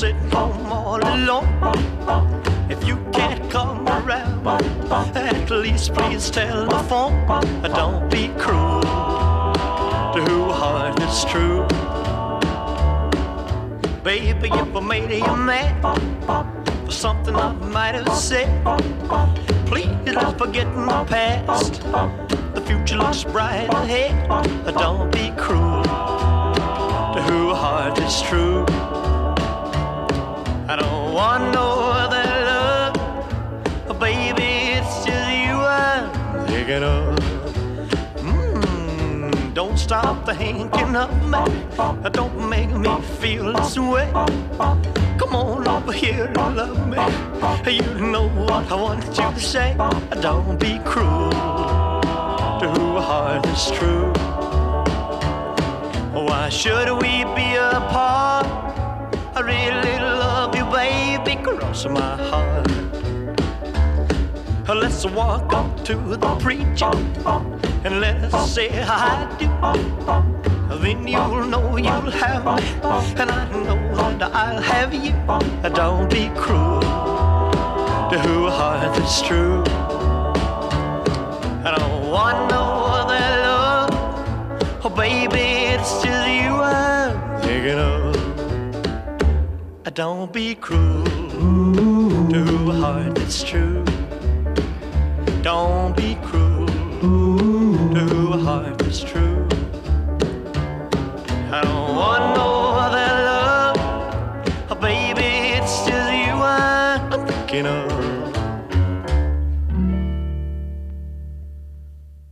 sitting home all alone. If you can't come around, at least please telephone. Don't be cruel to whose heart is true. Baby, if I made you mad for something I might have said, please let's forget the past. The future looks bright ahead. Don't be cruel to whose heart is true. I don't want no other love, baby, it's just you I'm thinking of. Don't stop thinking of me, don't make me feel this way. Come on over here and love me, you know what I want you to say. Don't be cruel to whose heart is true. Why should we be apart? I really love you, baby, cross my heart. Let's walk up to the preacher and let's say I do. Then you'll know you'll have me, and I know that I'll have you. Don't be cruel to whose heart is true. I don't want no other love, oh baby, it's just you I'm thinking of. Don't be cruel to whose heart is true. Don't be cruel to whose heart